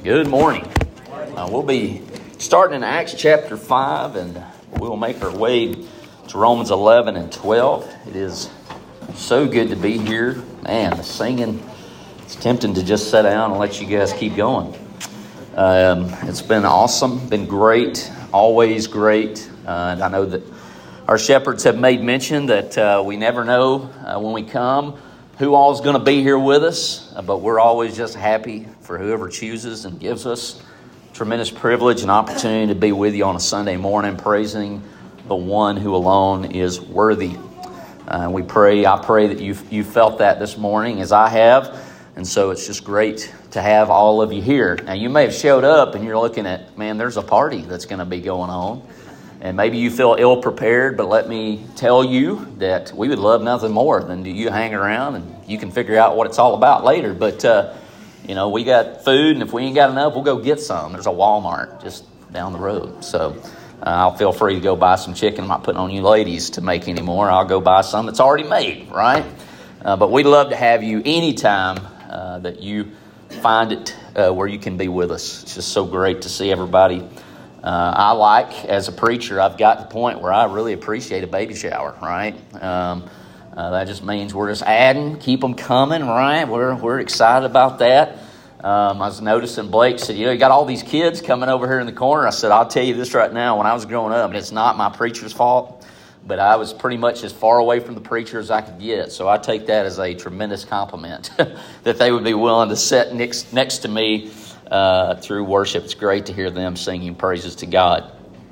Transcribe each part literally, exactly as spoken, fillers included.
Good morning. Uh, we'll be starting in Acts chapter five, and we'll make our way to Romans eleven and twelve. It is so good to be here. Man, the singing, it's tempting to just sit down and let you guys keep going. Um, it's been awesome, been great, always great. Uh, and I know that our shepherds have made mention that uh, we never know uh, when we come who all is going to be here with us, uh, but we're always just happy for whoever chooses and gives us tremendous privilege and opportunity to be with you on a Sunday morning, praising the one who alone is worthy. Uh, we pray, I pray that you you felt that this morning as I have, and so it's just great to have all of you here. Now, you may have showed up and you're looking at, man, there's a party that's going to be going on. And maybe you feel ill-prepared, but let me tell you that we would love nothing more than do you hang around and you can figure out what it's all about later. But, uh, you know, we got food, and if we ain't got enough, we'll go get some. There's a Walmart just down the road. So uh, I'll feel free to go buy some chicken. I'm not putting on you ladies to make any more. I'll go buy some that's already made, right? Uh, but we'd love to have you anytime uh, that you find it uh, where you can be with us. It's just so great to see everybody. Uh, I like, as a preacher, I've got to the point where I really appreciate a baby shower, right? Um, uh, that just means we're just adding, keep them coming, right? We're we're excited about that. Um, I was noticing Blake said, you know, you got all these kids coming over here in the corner. I said, I'll tell you this right now, when I was growing up, and it's not my preacher's fault, but I was pretty much as far away from the preacher as I could get. So I take that as a tremendous compliment that they would be willing to sit next, next to me Uh, through worship. It's great to hear them singing praises to God.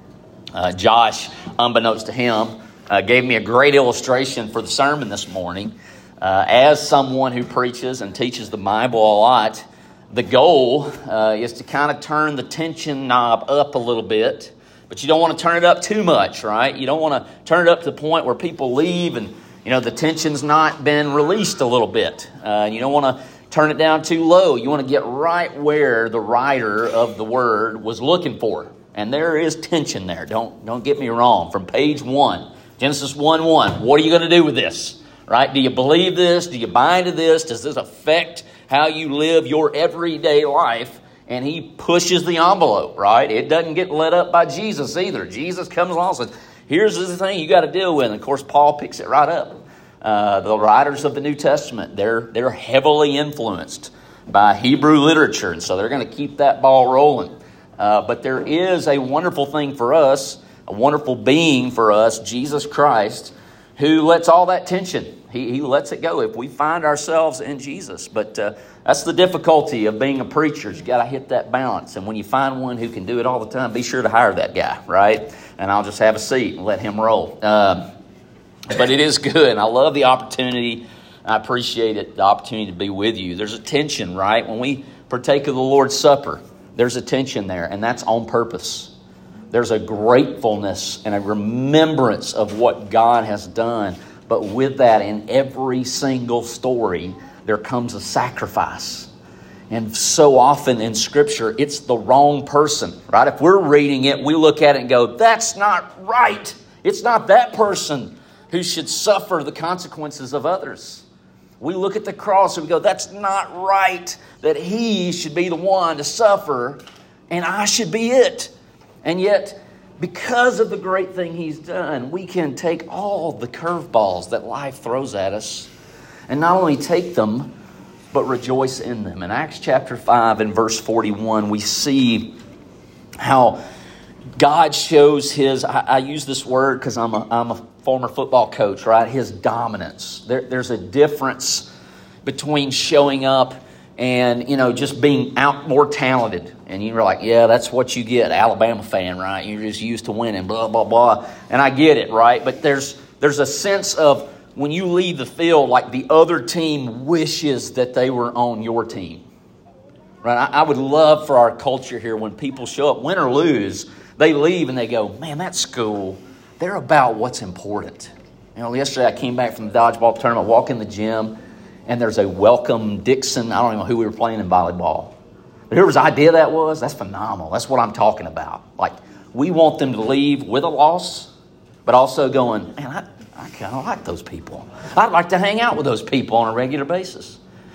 Uh, Josh, unbeknownst to him, uh, gave me a great illustration for the sermon this morning. Uh, as someone who preaches and teaches the Bible a lot, the goal uh, is to kind of turn the tension knob up a little bit, but you don't want to turn it up too much, right? You don't want to turn it up to the point where people leave and, you know, the tension's not been released a little bit. Uh, you don't want to turn it down too low. You want to get right where the writer of the word was looking for. And there is tension there. Don't don't get me wrong. From page one, Genesis one one, what are you going to do with this? Right? Do you believe this? Do you buy into this? Does this affect how you live your everyday life? And he pushes the envelope, right? It doesn't get let up by Jesus either. Jesus comes along and says, here's the thing you got to deal with. And of course, Paul picks it right up. Uh, the writers of the New Testament, they're they're heavily influenced by Hebrew literature, and so they're going to keep that ball rolling. Uh, but there is a wonderful thing for us, a wonderful being for us, Jesus Christ, who lets all that tension, he, he lets it go if we find ourselves in Jesus. But uh, that's the difficulty of being a preacher. You got to hit that balance. And when you find one who can do it all the time, be sure to hire that guy, right? And I'll just have a seat and let him roll. Um, But it is good, and I love the opportunity. I appreciate it, the opportunity to be with you. There's a tension, right? When we partake of the Lord's Supper, there's a tension there, and that's on purpose. There's a gratefulness and a remembrance of what God has done. But with that, in every single story, there comes a sacrifice. And so often in Scripture, it's the wrong person, right? If we're reading it, we look at it and go, that's not right. It's not that person who should suffer the consequences of others. We look at the cross and we go, that's not right that he should be the one to suffer and I should be it. And yet, because of the great thing he's done, we can take all the curveballs that life throws at us and not only take them, but rejoice in them. In Acts chapter five and verse forty-one, we see how God shows his, I, I use this word because I'm a, I'm a former football coach, right? His dominance. There, there's a difference between showing up and, you know, just being out more talented. And you're like, yeah, that's what you get, Alabama fan, right? You're just used to winning, blah, blah, blah. And I get it, right? But there's there's a sense of when you leave the field, like the other team wishes that they were on your team. Right? I, I would love for our culture here when people show up, win or lose, they leave and they go, man, that school, they're about what's important. You know, yesterday I came back from the dodgeball tournament, walk in the gym, and there's a Welcome Dixon. I don't even know who we were playing in volleyball. But whoever's idea that was, that's phenomenal. That's what I'm talking about. Like, we want them to leave with a loss, but also going, man, I, I kind of like those people. I'd like to hang out with those people on a regular basis.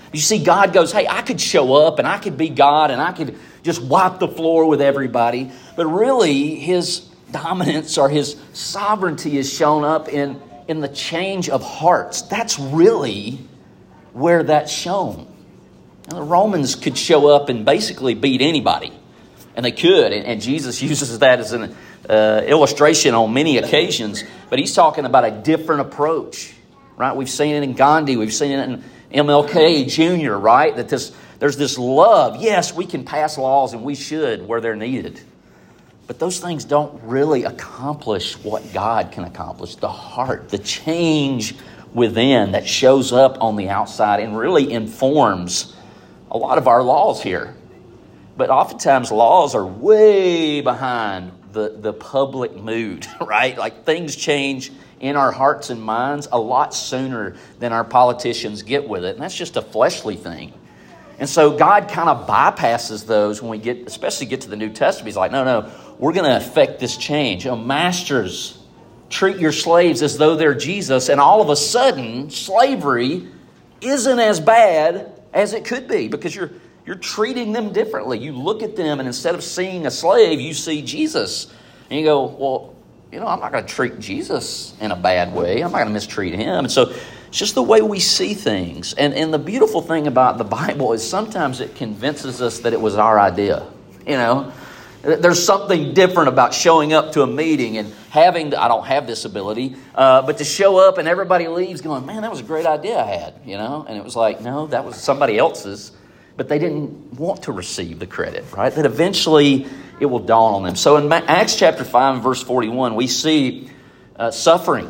You see, God goes, hey, I could show up and I could be God and I could just wipe the floor with everybody. But really, his dominance or his sovereignty is shown up in, in the change of hearts. That's really where that's shown. Now, the Romans could show up and basically beat anybody. And they could. And, and Jesus uses that as an uh, illustration on many occasions. But he's talking about a different approach. Right? We've seen it in Gandhi. We've seen it in M L K Junior, right? That this there's this love. Yes, we can pass laws and we should where they're needed. But those things don't really accomplish what God can accomplish. The heart, the change within that shows up on the outside and really informs a lot of our laws here. But oftentimes laws are way behind the, the public mood, right? Like things change in our hearts and minds a lot sooner than our politicians get with it. And that's just a fleshly thing. And so God kind of bypasses those when we get, especially get to the New Testament. He's like, no, no, we're going to affect this change. You know, masters, treat your slaves as though they're Jesus. And all of a sudden, slavery isn't as bad as it could be because you're you're treating them differently. You look at them and instead of seeing a slave, you see Jesus. And you go, well, you know, I'm not going to treat Jesus in a bad way. I'm not going to mistreat him. And so it's just the way we see things. And, and the beautiful thing about the Bible is sometimes it convinces us that it was our idea. You know, there's something different about showing up to a meeting and having, I don't have this ability, uh, but to show up and everybody leaves going, man, that was a great idea I had, you know. And it was like, no, that was somebody else's. But they didn't want to receive the credit, right? That eventually it will dawn on them. So in Acts chapter five and verse forty-one, we see uh, suffering.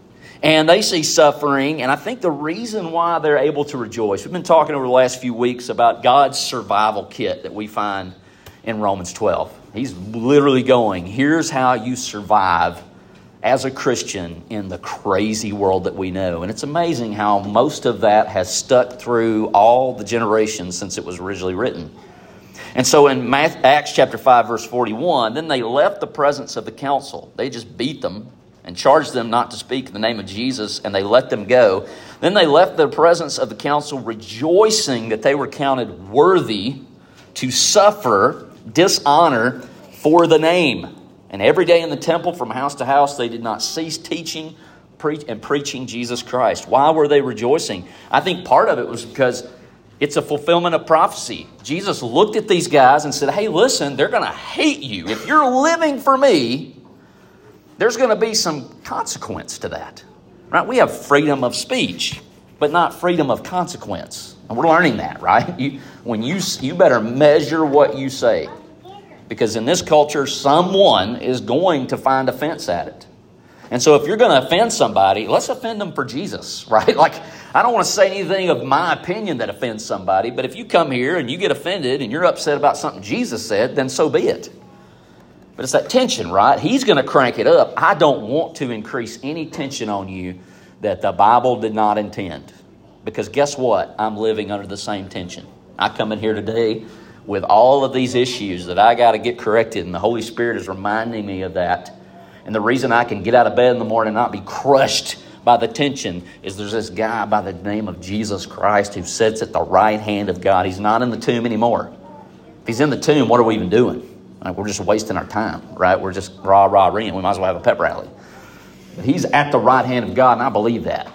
And they see suffering, and I think the reason why they're able to rejoice, we've been talking over the last few weeks about God's survival kit that we find in Romans twelve. He's literally going, here's how you survive as a Christian in the crazy world that we know. And it's amazing how most of that has stuck through all the generations since it was originally written. And so in Acts chapter five, verse forty-one, then they left the presence of the council. They just beat them and charged them not to speak in the name of Jesus, and they let them go. Then they left the presence of the council, rejoicing that they were counted worthy to suffer dishonor for the name. And every day in the temple, from house to house, they did not cease teaching preach, and preaching Jesus Christ. Why were they rejoicing? I think part of it was because it's a fulfillment of prophecy. Jesus looked at these guys and said, hey, listen, they're going to hate you. If you're living for me, there's going to be some consequence to that. Right? We have freedom of speech, but not freedom of consequence. And we're learning that, right? You, when you, you better measure what you say. Because in this culture, someone is going to find offense at it. And so if you're going to offend somebody, let's offend them for Jesus, right? Like, I don't want to say anything of my opinion that offends somebody, but if you come here and you get offended and you're upset about something Jesus said, then so be it. But it's that tension, right? He's going to crank it up. I don't want to increase any tension on you that the Bible did not intend. Because guess what? I'm living under the same tension. I come in here today with all of these issues that I got to get corrected, and the Holy Spirit is reminding me of that. And the reason I can get out of bed in the morning and not be crushed by the tension is there's this guy by the name of Jesus Christ who sits at the right hand of God. He's not in the tomb anymore. If he's in the tomb, what are we even doing? Like, we're just wasting our time, right? We're just rah, rah, reeing. We might as well have a pep rally. But he's at the right hand of God, and I believe that.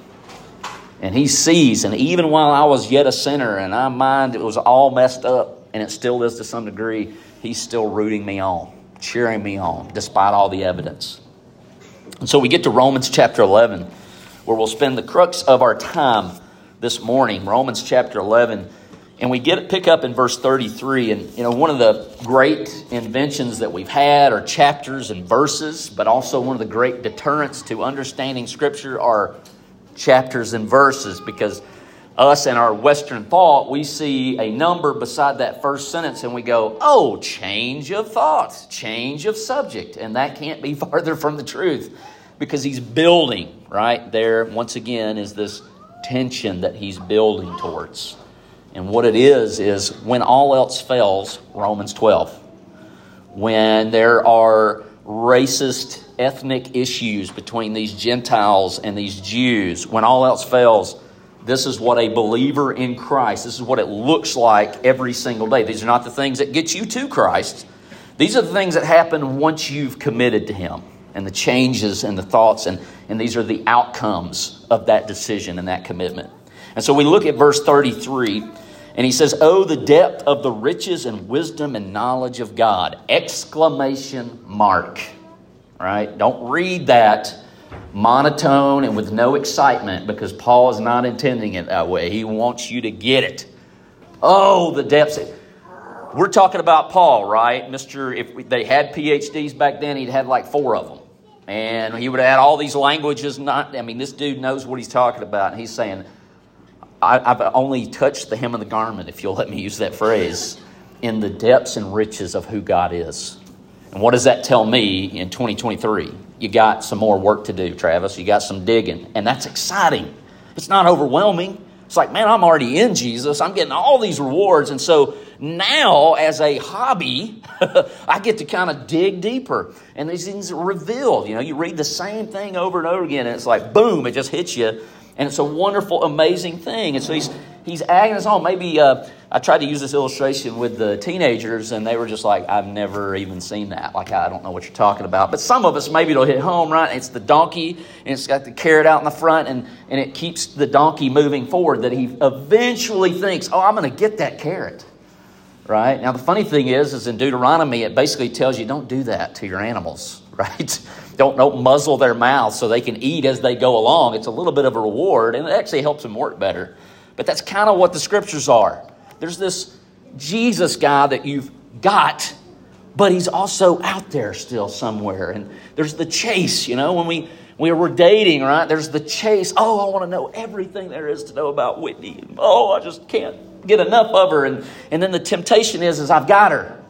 And he sees, and even while I was yet a sinner and my mind it was all messed up, and it still is to some degree, he's still rooting me on, cheering me on, despite all the evidence. And so we get to Romans chapter eleven, where we'll spend the crux of our time this morning, Romans chapter eleven. And we get pick up in verse thirty-three. And, you know, one of the great inventions that we've had are chapters and verses, but also one of the great deterrents to understanding Scripture are chapters and verses, because us and our Western thought, we see a number beside that first sentence and we go, oh, change of thoughts, change of subject. And that can't be farther from the truth, because he's building right there. Once again, is this tension that he's building towards. And what it is, is when all else fails, Romans twelve, when there are racist ethnic issues between these Gentiles and these Jews, when all else fails, This is what a believer in Christ, this is what it looks like every single day. These are not the things that get you to Christ. These are the things that happen once you've committed to Him, and the changes and the thoughts, and, and these are the outcomes of that decision and that commitment. And so we look at verse thirty-three, and he says, "Oh, the depth of the riches and wisdom and knowledge of God!" Exclamation mark. All right? Don't read that monotone and with no excitement, because Paul is not intending it that way. He wants you to get it. Oh, the depths. We're talking about Paul, right? Mister If we, they had P H Ds back then, he'd had like four of them. And he would have had all these languages. Not, I mean, this dude knows what he's talking about. And he's saying, I, I've only touched the hem of the garment, if you'll let me use that phrase, in the depths and riches of who God is. And what does that tell me in twenty twenty-three? You got some more work to do, Travis. You got some digging. And that's exciting. It's not overwhelming. It's like, man, I'm already in Jesus. I'm getting all these rewards. And so now, as a hobby, I get to kind of dig deeper. And these things are revealed. You know, you read the same thing over and over again, and it's like, boom, it just hits you. And it's a wonderful, amazing thing. And so he's he's adding us on. Maybe uh, I tried to use this illustration with the teenagers, and they were just like, I've never even seen that. Like, I don't know what you're talking about. But some of us, maybe it'll hit home, right? It's the donkey, and it's got the carrot out in the front, and, and it keeps the donkey moving forward, that he eventually thinks, oh, I'm going to get that carrot. Right? Now, the funny thing is, is in Deuteronomy, it basically tells you don't do that to your animals, right? Don't, don't muzzle their mouths so they can eat as they go along. It's a little bit of a reward, and it actually helps them work better. But that's kind of what the Scriptures are. There's this Jesus guy that you've got, but he's also out there still somewhere. And there's the chase, you know, when we, we were dating, right? There's the chase. Oh, I want to know everything there is to know about Whitney. Oh, I just can't get enough of her. And, and then the temptation is, is I've got her.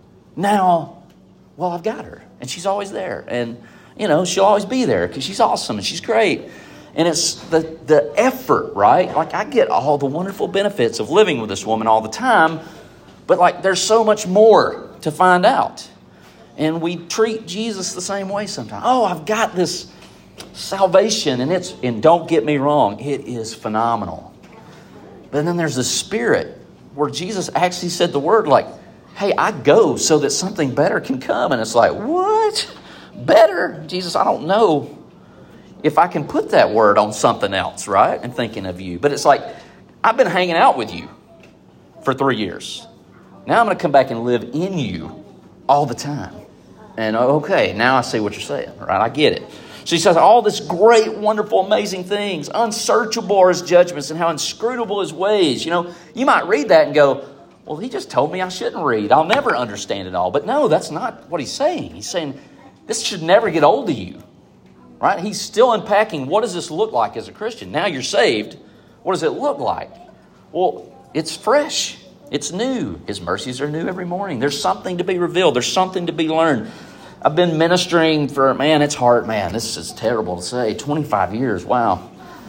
Now, well, I've got her. And she's always there. And, you know, she'll always be there because she's awesome and she's great. And it's the, the effort, right? Like, I get all the wonderful benefits of living with this woman all the time. But, like, there's so much more to find out. And we treat Jesus the same way sometimes. Oh, I've got this salvation. And it's, and don't get me wrong, it is phenomenal. But then there's the Spirit where Jesus actually said the word like, hey, I go so that something better can come. And it's like, what? Better? Jesus, I don't know if I can put that word on something else, right? And thinking of you. But it's like, I've been hanging out with you for three years. Now I'm going to come back and live in you all the time. And okay, now I see what you're saying, right? I get it. So he says all this great, wonderful, amazing things. Unsearchable are his judgments and how inscrutable his ways. You know, you might read that and go, well, he just told me I shouldn't read. I'll never understand it all. But no, that's not what he's saying. He's saying this should never get old to you, right? He's still unpacking what does this look like as a Christian. Now you're saved. What does it look like? Well, it's fresh. It's new. His mercies are new every morning. There's something to be revealed. There's something to be learned. I've been ministering for, man, it's hard, man. This is terrible to say. twenty-five years, wow.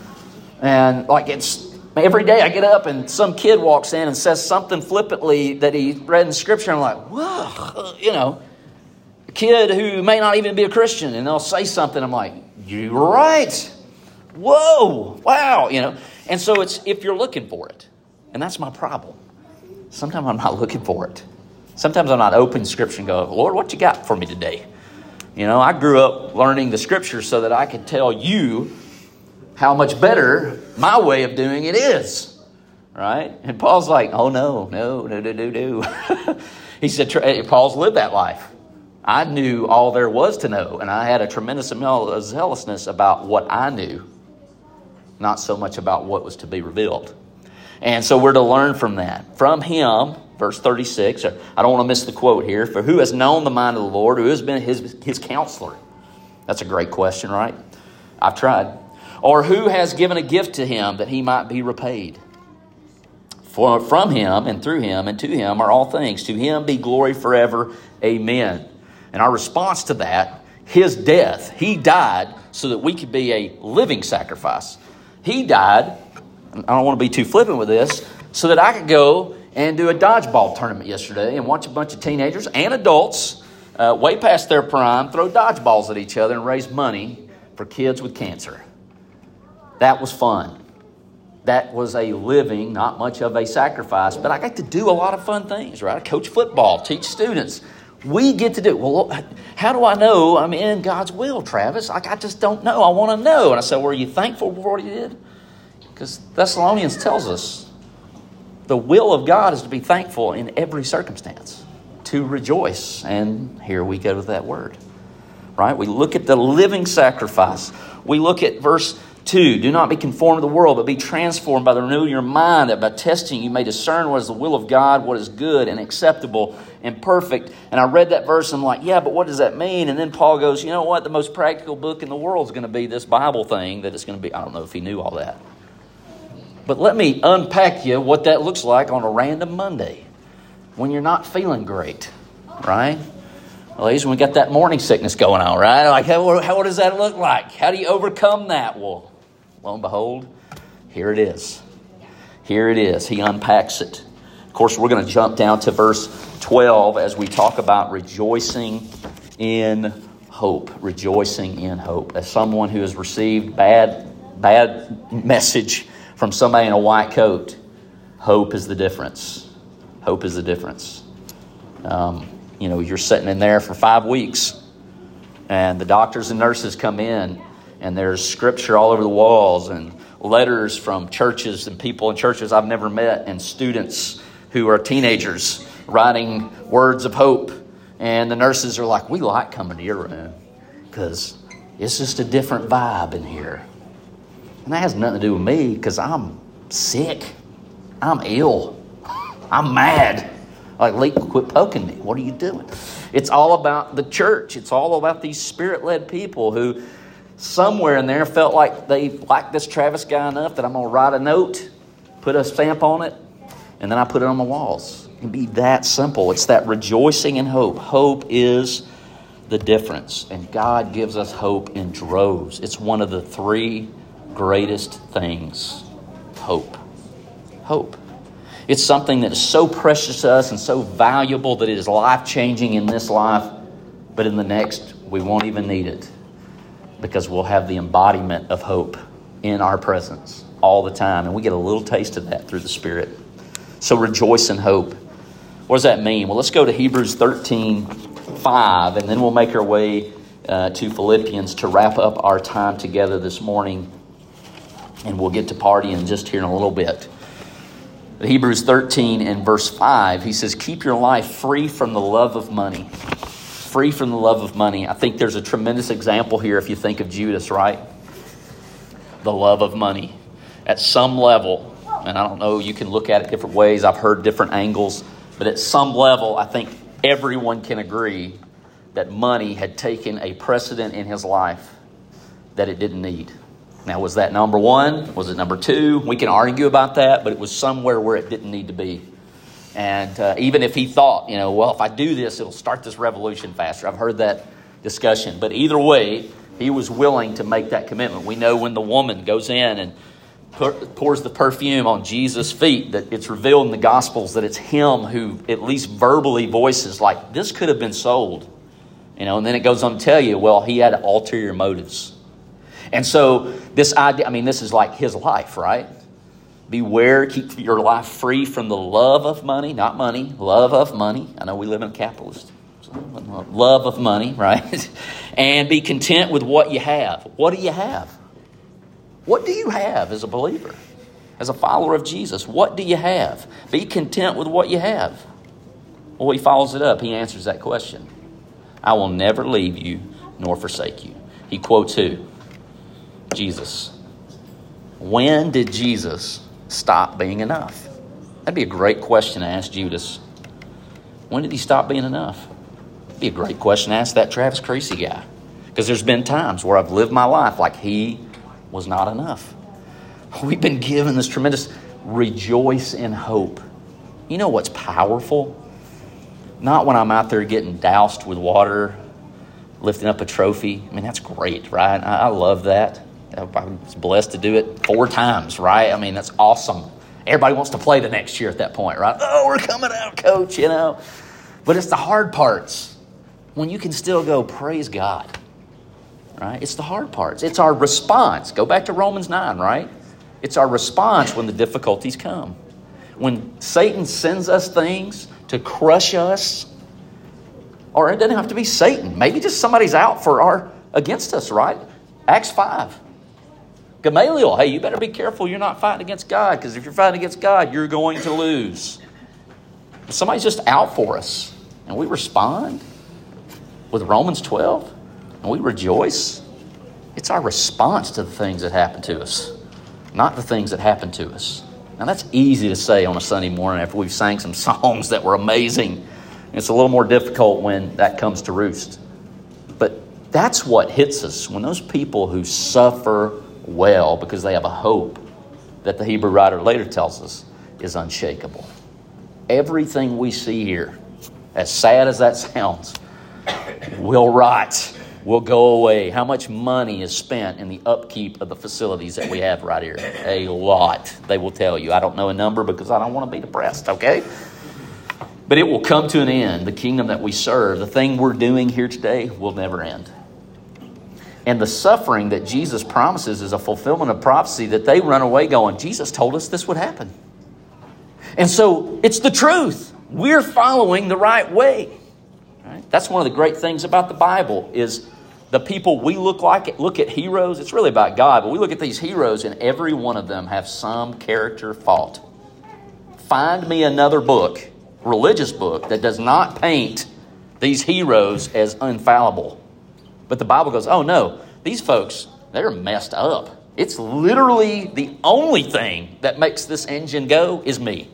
And like it's, every day I get up and some kid walks in and says something flippantly that he read in Scripture. And I'm like, whoa, you know, a kid who may not even be a Christian. And they'll say something. I'm like, you're right. Whoa, wow, you know. And so it's if you're looking for it. And that's my problem. Sometimes I'm not looking for it. Sometimes I'm not open Scripture and go, Lord, what you got for me today? You know, I grew up learning the Scripture so that I could tell you how much better my way of doing it is. Right? And Paul's like, oh, no, no, no, no, no, no. He said, Paul's lived that life. I knew all there was to know, and I had a tremendous amount of zealousness about what I knew, not so much about what was to be revealed. And so we're to learn from that. From him, verse thirty-six, I don't want to miss the quote here, for who has known the mind of the Lord, who has been his, his counselor? That's a great question, right? I've tried. Or who has given a gift to him that he might be repaid? For from him and through him and to him are all things. To him be glory forever. Amen. And our response to that, his death, he died so that we could be a living sacrifice. He died, I don't want to be too flippant with this, so that I could go and do a dodgeball tournament yesterday and watch a bunch of teenagers and adults uh, way past their prime throw dodgeballs at each other and raise money for kids with cancer. That was fun. that was a living, not much of a sacrifice, but I got to do a lot of fun things, right? I coach football, teach students. We get to do, well, how do I know I'm in God's will, Travis? Like, I just don't know. I want to know. And I said, were you thankful for what he did? Because Thessalonians tells us the will of God is to be thankful in every circumstance, to rejoice. And here we go with that word, right? We look at the living sacrifice. We look at verse two, do not be conformed to the world, but be transformed by the renewing of your mind, that by testing you may discern what is the will of God, what is good and acceptable and perfect. And I read that verse and I'm like, yeah, but what does that mean? And then Paul goes, you know what? The most practical book in the world is going to be this Bible thing that it's going to be. I don't know if he knew all that. But let me unpack you what that looks like on a random Monday when you're not feeling great, right? Well, ladies, when we got that morning sickness going on, right? Like, how, how what does that look like? How do you overcome that? Well, lo and behold, here it is. Here it is. He unpacks it. Of course, we're going to jump down to verse twelve as we talk about rejoicing in hope. Rejoicing in hope. As someone who has received bad, bad message from somebody in a white coat, hope is the difference. Hope is the difference. Um, you know, you're sitting in there for five weeks and the doctors and nurses come in and there's scripture all over the walls and letters from churches and people in churches I've never met and students who are teenagers writing words of hope. And the nurses are like, we like coming to your room because it's just a different vibe in here. And that has nothing to do with me because I'm sick. I'm ill. I'm mad. Like, Lee, quit poking me. What are you doing? It's all about the church. It's all about these Spirit-led people who somewhere in there felt like they liked this Travis guy enough that I'm going to write a note, put a stamp on it, and then I put it on my walls. It can be that simple. It's that rejoicing in hope. Hope is the difference. And God gives us hope in droves. It's one of the three greatest things. Hope. Hope. It's something that is so precious to us and so valuable that it is life-changing in this life, but in the next, we won't even need it because we'll have the embodiment of hope in our presence all the time, and we get a little taste of that through the Spirit. So rejoice in hope. What does that mean? Well, let's go to Hebrews thirteen five, and then we'll make our way uh, to Philippians to wrap up our time together this morning, and we'll get to partying just here in a little bit. Hebrews thirteen and verse five, he says, keep your life free from the love of money. Free from the love of money. I think there's a tremendous example here if you think of Judas, right? The love of money. At some level, and I don't know, you can look at it different ways. I've heard different angles. But at some level, I think everyone can agree that money had taken a precedent in his life that it didn't need. Now, was that number one? Was it number two? We can argue about that, but it was somewhere where it didn't need to be. And uh, even if he thought, you know, well, if I do this, it'll start this revolution faster. I've heard that discussion. But either way, he was willing to make that commitment. We know when the woman goes in and pours the perfume on Jesus' feet, that it's revealed in the Gospels that it's him who at least verbally voices like, this could have been sold. You know, and then it goes on to tell you, well, he had ulterior motives. And so this idea, I mean, this is like his life, right? Beware, keep your life free from the love of money, not money, love of money. I know we live in a capitalist. Love of money, right? And be content with what you have. What do you have? What do you have as a believer? As a follower of Jesus, what do you have? Be content with what you have. Well, he follows it up. He answers that question. I will never leave you nor forsake you. He quotes who? Jesus. When did Jesus stop being enough? That'd be a great question to ask Judas. When did he stop being enough? It'd be a great question to ask that Travis Creasy guy. Because there's been times where I've lived my life like he was not enough. We've been given this tremendous rejoice in hope. You know what's powerful? Not when I'm out there getting doused with water, lifting up a trophy. I mean, that's great, right? I, I love that. I was blessed to do it four times, right? I mean, that's awesome. Everybody wants to play the next year at that point, right? Oh, we're coming out, coach, you know. But it's the hard parts when you can still go, praise God, right? It's the hard parts. It's our response. Go back to Romans nine, right? It's our response when the difficulties come. When Satan sends us things to crush us, or it doesn't have to be Satan. Maybe just somebody's out for our against us, right? Acts five. Gamaliel, hey, you better be careful you're not fighting against God, because if you're fighting against God, you're going to lose. Somebody's just out for us, and we respond with Romans twelve, and we rejoice. It's our response to the things that happen to us, not the things that happen to us. Now, that's easy to say on a Sunday morning after we've sang some songs that were amazing. It's a little more difficult when that comes to roost. But that's what hits us, when those people who suffer well because they have a hope that the Hebrew writer later tells us is unshakable. Everything we see here, as sad as that sounds, will rot, will go away. How much money is spent in the upkeep of the facilities that we have right here? A lot, they will tell you. I don't know a number because I don't want to be depressed, okay? But it will come to an end. The kingdom that we serve, the thing we're doing here today, will never end. And the suffering that Jesus promises is a fulfillment of prophecy that they run away going, Jesus told us this would happen. And so it's the truth. We're following the right way. Right? That's one of the great things about the Bible is the people we look like, look at heroes. It's really about God, but we look at these heroes and every one of them have some character fault. Find me another book, religious book, that does not paint these heroes as infallible. But the Bible goes, oh no, these folks, they're messed up. It's literally the only thing that makes this engine go is me.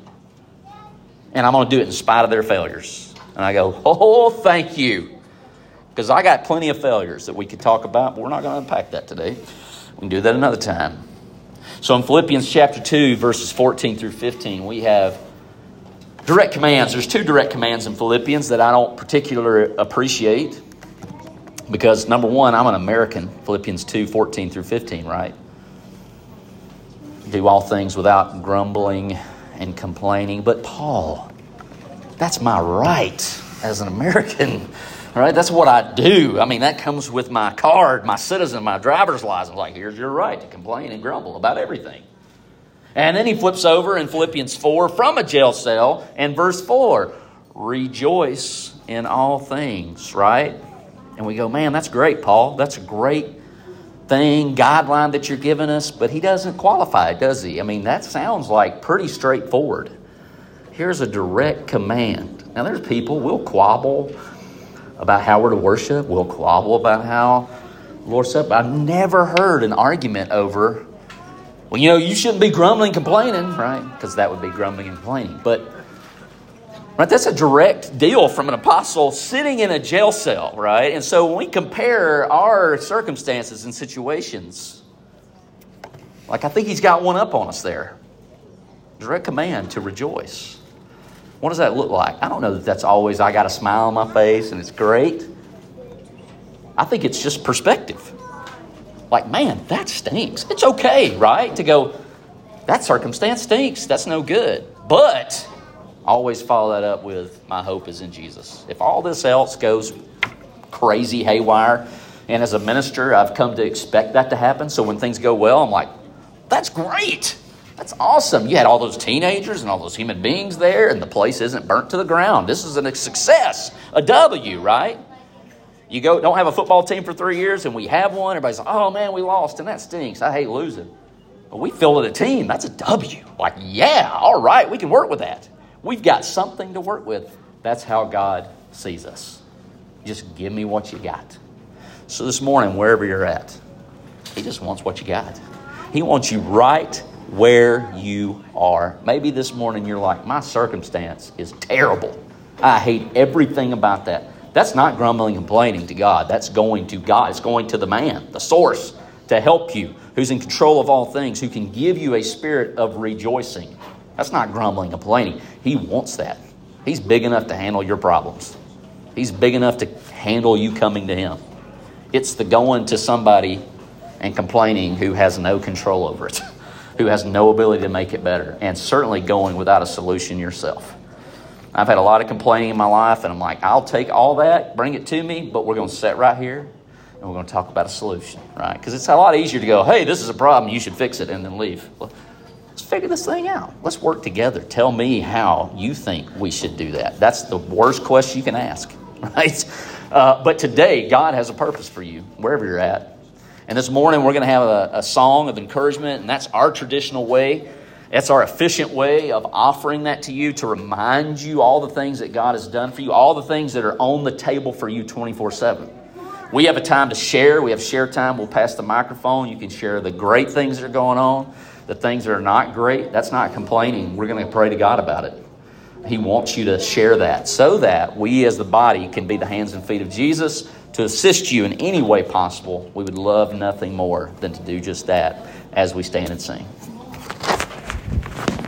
And I'm going to do it in spite of their failures. And I go, oh, thank you. Because I got plenty of failures that we could talk about, but we're not going to unpack that today. We can do that another time. So in Philippians chapter two, verses fourteen through fifteen, we have direct commands. There's two direct commands in Philippians that I don't particularly appreciate. Because number one, I'm an American, Philippians two, fourteen through fifteen, right? Do all things without grumbling and complaining. But Paul, that's my right as an American, right? That's what I do. I mean, that comes with my card, my citizen, my driver's license. Like, here's your right to complain and grumble about everything. And then he flips over in Philippians four from a jail cell and verse four, rejoice in all things, right? And we go, man, that's great, Paul. That's a great thing, guideline that you're giving us. But he doesn't qualify, does he? I mean, that sounds like pretty straightforward. Here's a direct command. Now, there's people, we'll quabble about how we're to worship. We'll quabble about how the Lord's Supper. I've never heard an argument over, well, you know, you shouldn't be grumbling, complaining, right? Because that would be grumbling and complaining. But right, that's a direct deal from an apostle sitting in a jail cell, right? And so when we compare our circumstances and situations, like I think he's got one up on us there. Direct command to rejoice. What does that look like? I don't know that that's always I got a smile on my face and it's great. I think it's just perspective. Like, man, that stinks. It's okay, right? To go, that circumstance stinks. That's no good. But always follow that up with, my hope is in Jesus. If all this else goes crazy haywire, and as a minister, I've come to expect that to happen. So when things go well, I'm like, that's great. That's awesome. You had all those teenagers and all those human beings there, and the place isn't burnt to the ground. This is a success, a W, right? You go, don't have a football team for three years, and we have one. Everybody's like, oh, man, we lost, and that stinks. I hate losing. But we fielded a team. That's a W. Like, yeah, all right, we can work with that. We've got something to work with. That's how God sees us. Just give me what you got. So this morning, wherever you're at, he just wants what you got. He wants you right where you are. Maybe this morning you're like, my circumstance is terrible. I hate everything about that. That's not grumbling and complaining to God. That's going to God. It's going to the man, the source, to help you, who's in control of all things, who can give you a spirit of rejoicing. That's not grumbling and complaining. He wants that. He's big enough to handle your problems. He's big enough to handle you coming to him. It's the going to somebody and complaining who has no control over it, who has no ability to make it better, and certainly going without a solution yourself. I've had a lot of complaining in my life, and I'm like, I'll take all that, bring it to me, but we're going to sit right here, and we're going to talk about a solution, right? Because it's a lot easier to go, hey, this is a problem, you should fix it, and then leave. Let's figure this thing out. Let's work together. Tell me how you think we should do that. That's the worst question you can ask, right? Uh, but today, God has a purpose for you, wherever you're at. And this morning, we're going to have a, a song of encouragement, and that's our traditional way. That's our efficient way of offering that to you to remind you all the things that God has done for you, all the things that are on the table for you twenty-four seven. We have a time to share. We have share time. We'll pass the microphone. You can share the great things that are going on, the things that are not great. That's not complaining. We're going to pray to God about it. He wants you to share that so that we as the body can be the hands and feet of Jesus to assist you in any way possible. We would love nothing more than to do just that as we stand and sing.